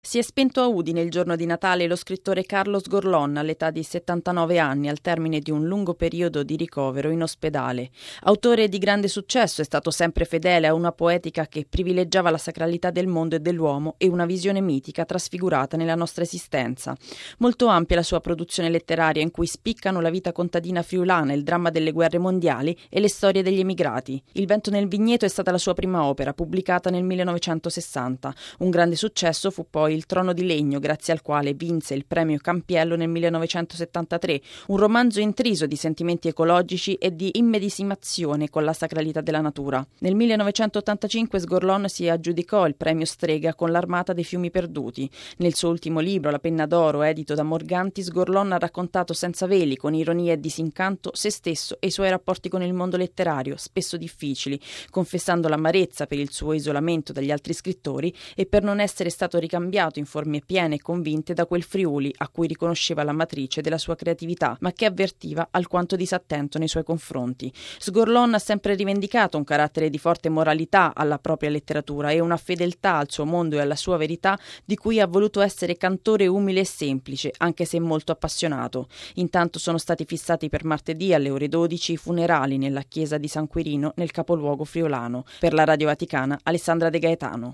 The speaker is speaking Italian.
Si è spento a Udine il giorno di Natale lo scrittore Carlos Gorlón all'età di 79 anni, al termine di un lungo periodo di ricovero in ospedale. Autore di grande successo, è stato sempre fedele a una poetica che privilegiava la sacralità del mondo e dell'uomo e una visione mitica trasfigurata nella nostra esistenza. Molto ampia la sua produzione letteraria, in cui spiccano la vita contadina friulana, il dramma delle guerre mondiali e le storie degli emigrati. Il vento nel vigneto è stata la sua prima opera, pubblicata nel 1960. Un grande successo fu poi Il trono di legno, grazie al quale vinse il premio Campiello nel 1973, un romanzo intriso di sentimenti ecologici e di immedesimazione con la sacralità della natura. Nel 1985 Gorlón si aggiudicò il premio Strega con L'Armata dei fiumi perduti. Nel suo ultimo libro, La penna d'oro, edito da Morgantis, Gorlón ha raccontato senza veli, con ironia e disincanto, se stesso e i suoi rapporti con il mondo letterario, spesso difficili, confessando l'amarezza per il suo isolamento dagli altri scrittori e per non essere stato ricambiato in forme piene e convinte da quel Friuli a cui riconosceva la matrice della sua creatività, ma che avvertiva alquanto disattento nei suoi confronti. Gorlón ha sempre rivendicato un carattere di forte moralità alla propria letteratura e una fedeltà al suo mondo e alla sua verità di cui ha voluto essere cantore umile e semplice, anche se molto appassionato. Intanto sono stati fissati per martedì alle ore 12 i funerali nella chiesa di San Quirino, nel capoluogo friulano. Per la Radio Vaticana, Alessandra De Gaetano.